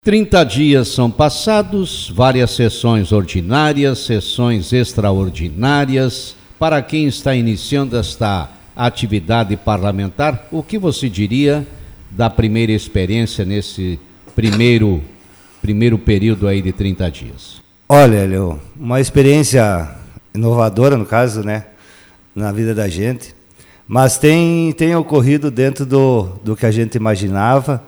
30 dias são passados, várias sessões ordinárias, sessões extraordinárias. Para quem está iniciando esta atividade parlamentar, o que você diria da primeira experiência nesse primeiro período aí de 30 dias? Olha, Leo, uma experiência inovadora, no caso, né, na vida da gente, mas tem ocorrido dentro do que a gente imaginava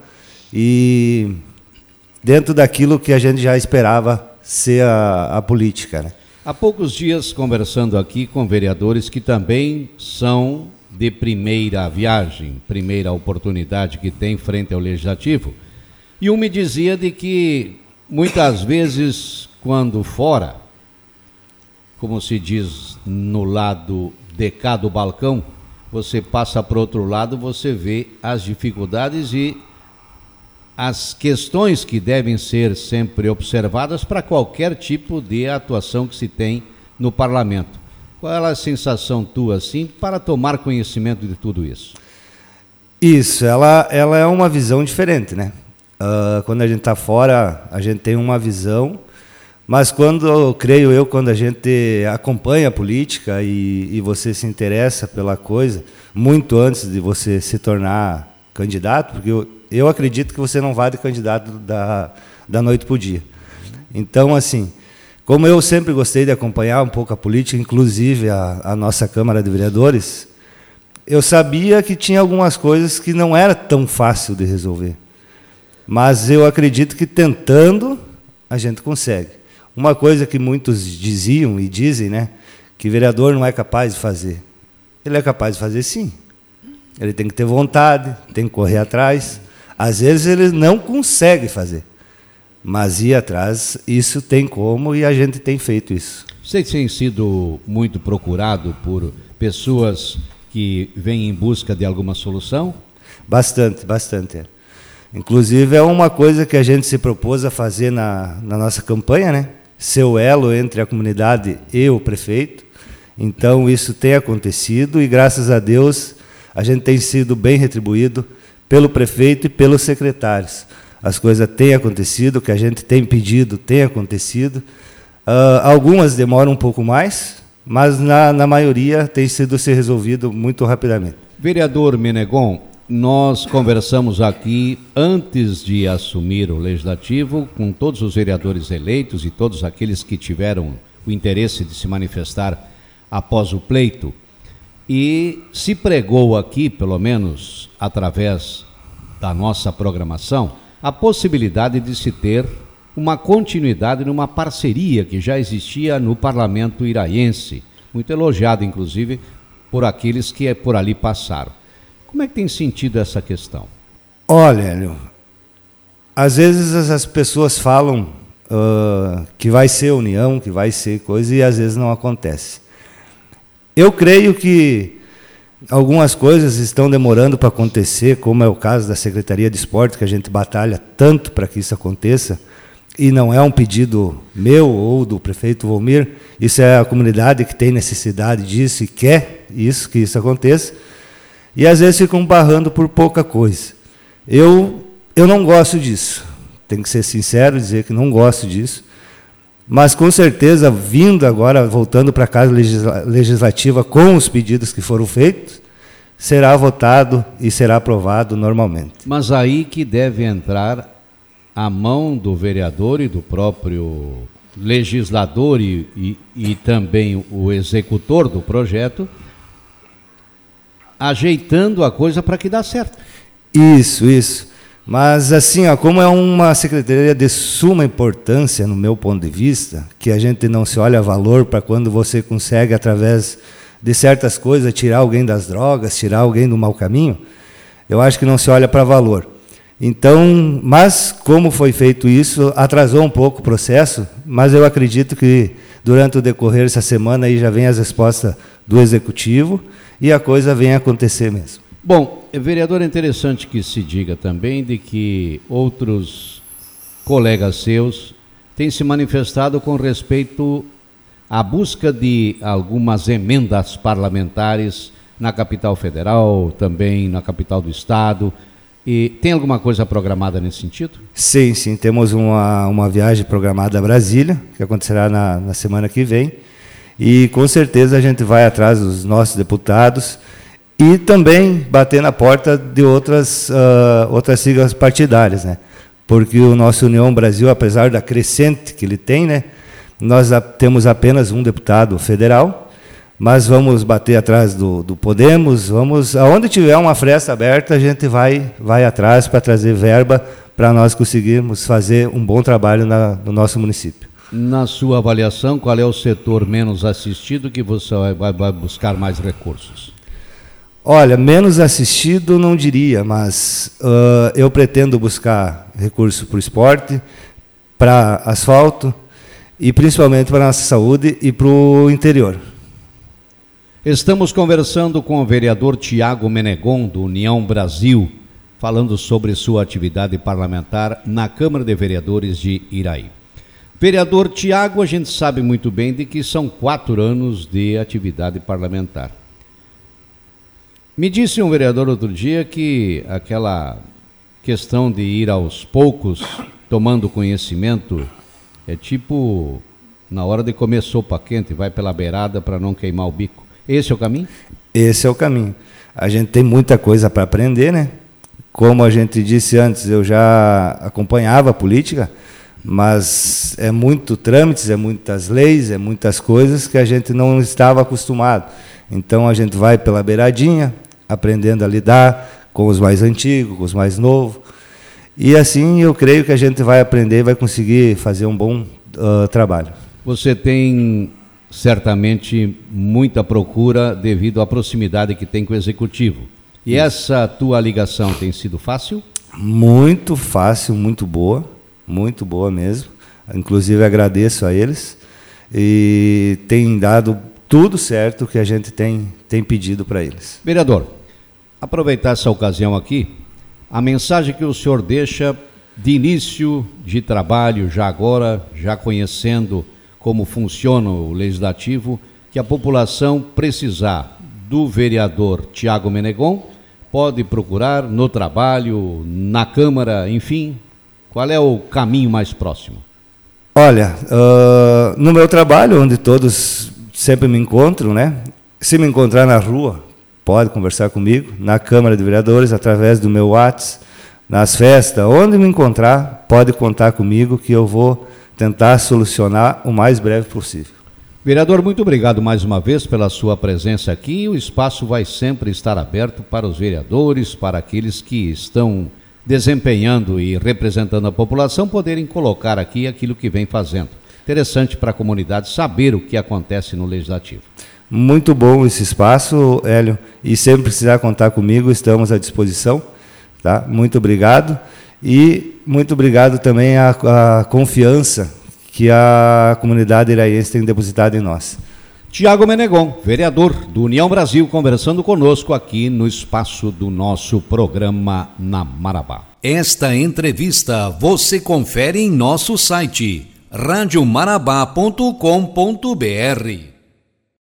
e dentro daquilo que a gente já esperava ser a política, né? Há poucos dias, conversando aqui com vereadores que também são de primeira viagem, primeira oportunidade que tem frente ao Legislativo, e um me dizia de que muitas vezes, quando fora, como se diz no lado de cá do balcão, você passa para o outro lado, você vê as dificuldades e as questões que devem ser sempre observadas para qualquer tipo de atuação que se tem no parlamento. Qual é a sensação tua, assim, para tomar conhecimento de tudo isso? Isso, ela é uma visão diferente, né? Quando a gente está fora, a gente tem uma visão, mas creio eu, quando a gente acompanha a política e você se interessa pela coisa, muito antes de você se tornar candidato, porque eu acredito que você não vai de candidato da noite para o dia. Então, assim, como eu sempre gostei de acompanhar um pouco a política, inclusive a nossa Câmara de Vereadores, eu sabia que tinha algumas coisas que não era tão fácil de resolver. Mas eu acredito que tentando, a gente consegue. Uma coisa que muitos diziam e dizem, né, que vereador não é capaz de fazer. Ele é capaz de fazer, sim. Ele tem que ter vontade, tem que correr atrás. Às vezes ele não consegue fazer, mas ir atrás, isso tem como, e a gente tem feito isso. Você tem sido muito procurado por pessoas que vêm em busca de alguma solução? Bastante, bastante. Inclusive é uma coisa que a gente se propôs a fazer na nossa campanha, né? Ser o elo entre a comunidade e o prefeito. Então isso tem acontecido e, graças a Deus, a gente tem sido bem retribuído pelo prefeito e pelos secretários. As coisas têm acontecido, o que a gente tem pedido tem acontecido. Algumas demoram um pouco mais, mas na maioria tem sido resolvido muito rapidamente. Vereador Menegon, nós conversamos aqui antes de assumir o Legislativo com todos os vereadores eleitos e todos aqueles que tiveram o interesse de se manifestar após o pleito. E se pregou aqui, pelo menos através da nossa programação, a possibilidade de se ter uma continuidade numa parceria que já existia no Parlamento iraiense, muito elogiado, inclusive, por aqueles que por ali passaram. Como é que tem sentido essa questão? Olha, Hélio, às vezes as pessoas falam que vai ser união, que vai ser coisa, e às vezes não acontece. Eu creio que algumas coisas estão demorando para acontecer, como é o caso da Secretaria de Esporte, que a gente batalha tanto para que isso aconteça, e não é um pedido meu ou do prefeito Volmir, isso é a comunidade que tem necessidade disso e quer que isso aconteça, e às vezes ficam barrando por pouca coisa. Eu não gosto disso, tenho que ser sincero e dizer que não gosto disso, mas com certeza, vindo agora, voltando para a Casa Legislativa com os pedidos que foram feitos, será votado e será aprovado normalmente. Mas aí que deve entrar a mão do vereador e do próprio legislador e também o executor do projeto, ajeitando a coisa para que dê certo. Isso. Mas, assim, como é uma secretaria de suma importância, no meu ponto de vista, que a gente não se olha valor para quando você consegue, através de certas coisas, tirar alguém das drogas, tirar alguém do mau caminho, eu acho que não se olha para valor. Então, mas como foi feito isso, atrasou um pouco o processo, mas eu acredito que durante o decorrer dessa semana aí já vem as respostas do Executivo e a coisa vem a acontecer mesmo. Bom, vereador, é interessante que se diga também de que outros colegas seus têm se manifestado com respeito à busca de algumas emendas parlamentares na capital federal, também na capital do estado, E tem alguma coisa programada nesse sentido? Sim, temos uma viagem programada a Brasília, que acontecerá na semana que vem, e com certeza a gente vai atrás dos nossos deputados e também bater na porta de outras siglas partidárias, né? Porque o nosso União Brasil, apesar da crescente que ele tem, né, nós temos apenas um deputado federal, mas vamos bater atrás do Podemos, aonde tiver uma fresta aberta, a gente vai atrás para trazer verba para nós conseguirmos fazer um bom trabalho no nosso município. Na sua avaliação, qual é o setor menos assistido que você vai buscar mais recursos? Olha, menos assistido não diria, mas eu pretendo buscar recursos para o esporte, para asfalto e principalmente para a nossa saúde e para o interior. Estamos conversando com o vereador Tiago Menegon, do União Brasil, falando sobre sua atividade parlamentar na Câmara de Vereadores de Iraí. Vereador Tiago, a gente sabe muito bem de que são 4 anos de atividade parlamentar. Me disse um vereador outro dia que aquela questão de ir aos poucos, tomando conhecimento, é tipo na hora de comer sopa quente, vai pela beirada para não queimar o bico. Esse é o caminho? Esse é o caminho. A gente tem muita coisa para aprender, né? Como a gente disse antes, eu já acompanhava a política, mas é muito trâmites, é muitas leis, é muitas coisas que a gente não estava acostumado. Então a gente vai pela beiradinha, aprendendo a lidar com os mais antigos, com os mais novos. E assim eu creio que a gente vai aprender e vai conseguir fazer um bom trabalho. Você tem certamente muita procura devido à proximidade que tem com o Executivo. E essa tua ligação tem sido fácil? Muito fácil, muito boa mesmo. Inclusive agradeço a eles e tem dado tudo certo que a gente tem pedido para eles. Vereador, aproveitar essa ocasião aqui, a mensagem que o senhor deixa de início de trabalho, já conhecendo como funciona o Legislativo, que a população precisar do vereador Tiago Menegon, pode procurar no trabalho, na Câmara, enfim, qual é o caminho mais próximo? Olha, no meu trabalho, onde todos sempre me encontram, né? Se me encontrar na rua, pode conversar comigo, na Câmara de Vereadores, através do meu WhatsApp, nas festas, onde me encontrar, pode contar comigo que eu vou tentar solucionar o mais breve possível. Vereador, muito obrigado mais uma vez pela sua presença aqui. O espaço vai sempre estar aberto para os vereadores, para aqueles que estão desempenhando e representando a população, poderem colocar aqui aquilo que vem fazendo. Interessante para a comunidade saber o que acontece no Legislativo. Muito bom esse espaço, Hélio, e sempre precisar contar comigo, estamos à disposição. Tá? Muito obrigado. E muito obrigado também à confiança que a comunidade iraiense tem depositado em nós. Tiago Menegon, vereador do União Brasil, conversando conosco aqui no espaço do nosso programa na Marabá. Esta entrevista você confere em nosso site radiomarabá.com.br.